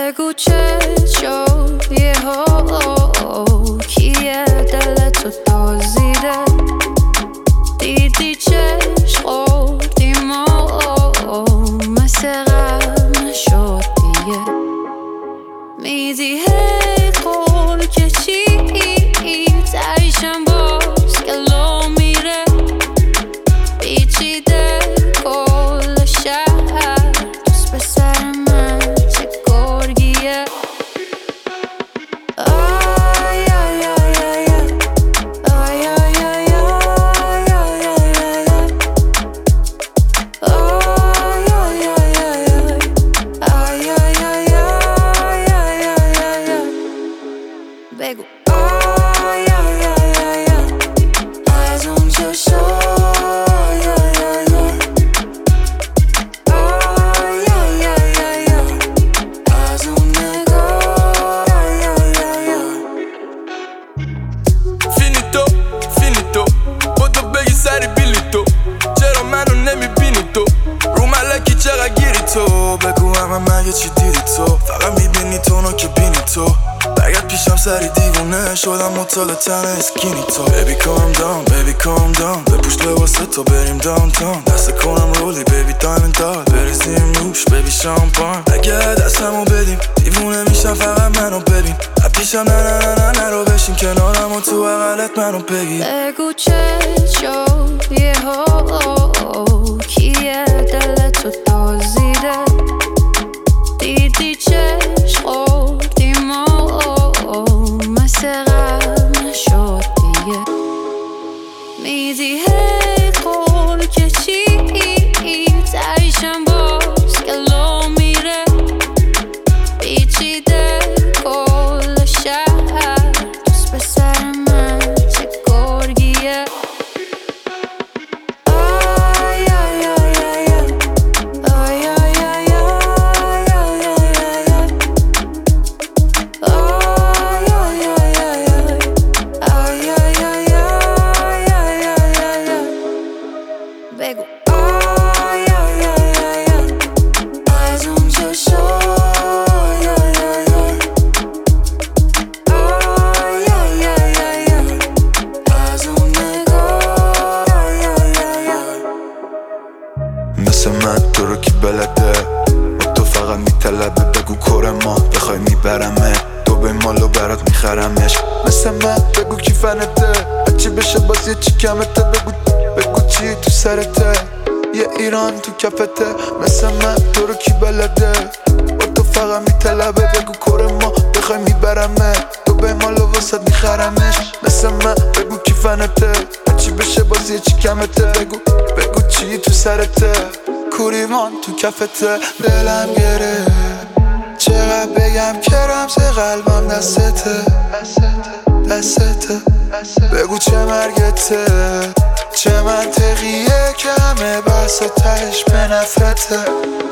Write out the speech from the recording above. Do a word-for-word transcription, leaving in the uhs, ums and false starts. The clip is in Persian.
بگو چه شد یهو کیه دلتو دزدیده دیدی چشم خوردیم و مثل قبل نشد دیگه میدی هیت قول که چی تایشم باز گلو میره پیچیده کل شهر دوست به سر من چه گرگیه آی آی آی آی آی آی آی آی آی آی بگو آی آی آی آی از اون چشم آی آی آی آی آی از اون نگاه آی آی آی فینیتو فینیتو با تو بگی سری بیلی تو چرا منو نمیبینی تو رو ملکی چقدر گیری تو بگو همه مگه چی دیدی تو فقط میبینی تو نو که بینی تو برگرد پیشم سری دیوونه شدم مطال تن اسکینی تو بیبی کام داون بیبی کام داون بپوش لباسه تو بریم داون تاون دست کنم رولی بیبی دایمند داد بریزیم روش بیبی شامپان اگه دستمو بدیم دیوونه میشم فقط منو ببین پیشم نه نه نه نه نه رو بشین کنارم و تو بغلت منو بگی بگو چه شد یهو کیه دلتو دزدیده دیدی چشم خوردیم و مثل قبل نشد دیگه میدی هیت قول که چی تایشم باز گلو میره پیچیده کل شهر دوست به سر من چه گرگیه آی آی آی آی آی آی آی آی آی آی آی بگو آی آی آی از اون چشم آی آی آی آی از اون نگاه آی آی آی مثل من تو رو کی بلده با تو فقط میطلبه بگو کره ما بخوای میبرمه تو به مالو برات میخرمش مثل من بگو کی فنته هرچی بشه باز یه چی کمته بگو بگو چی تو سرته یه ایران تو کفته مثل من تو رو کی بلده با تو فقط میطلبه بگو کره ما بخوای میبرمه تو به مالو واسد میخرمش مثل من بگو کی فنته هرچی بشه باز یه چی کمته بگو بگو چی تو سرته کوریمان تو کفته دلم گره چقدر بگم که رمز قلبم دستته دستته بگو چه مرگته چه منطقیه که همه بحث و تهش به نفرته